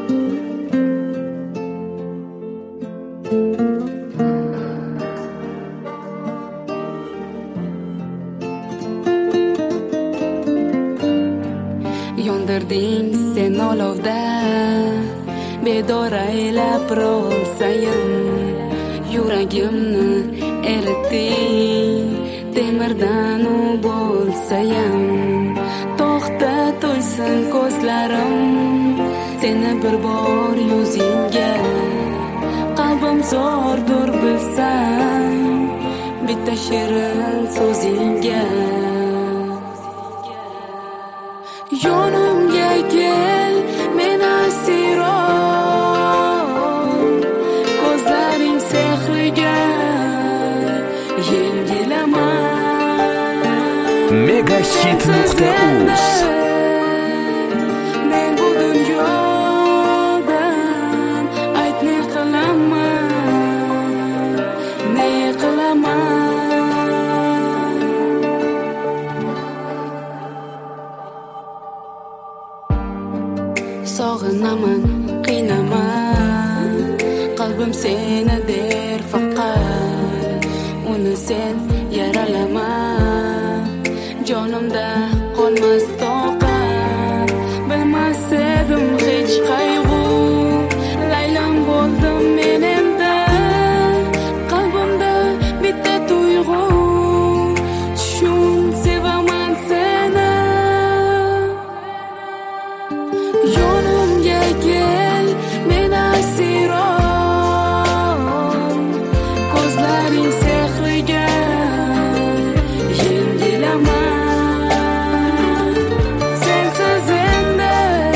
Yondirding sen olovda bedora elab ro'sayin yuragimni eritding temirdan u bo'lsayam to'xta to'ysin ko'zlarim seni bir bor yuzingga qalbim zo'rdur bilsam bitta shirin so'zingga yonimga kel men asiron ko'zlaring sehriga yengilaman Megahit.uz men bu dunyodan ayt ne qilaman ne qilaman sog'inaman qiynaman qalbim seni der faqat uni sen yaralama jonimda qolmas toqat bilmas edim hech qayg'u laylam bo'ldim men endi qalbimda bitta tuyg'u tushun sevaman seni yonimga kel men asiron ko'zlaring sehriga yengilaman sensiz endi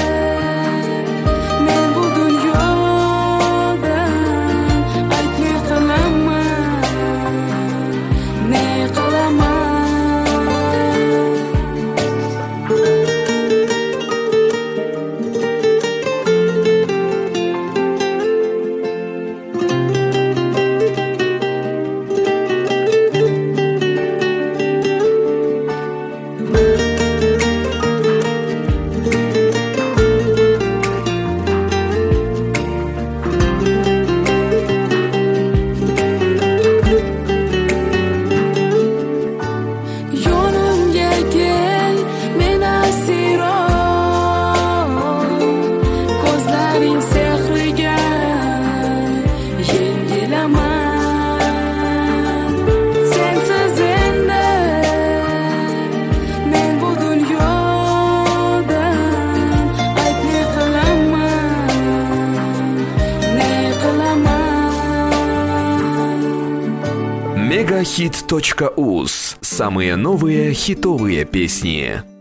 men bu dunyodan ayt ne qilaman ne qilaman yonimga kel men asiron ko'zlaring sehriga yengilaman sensiz endi men bu dunyodan ayt ne qilaman ne qilaman Megahit.uz. Самые новые хитовые песни.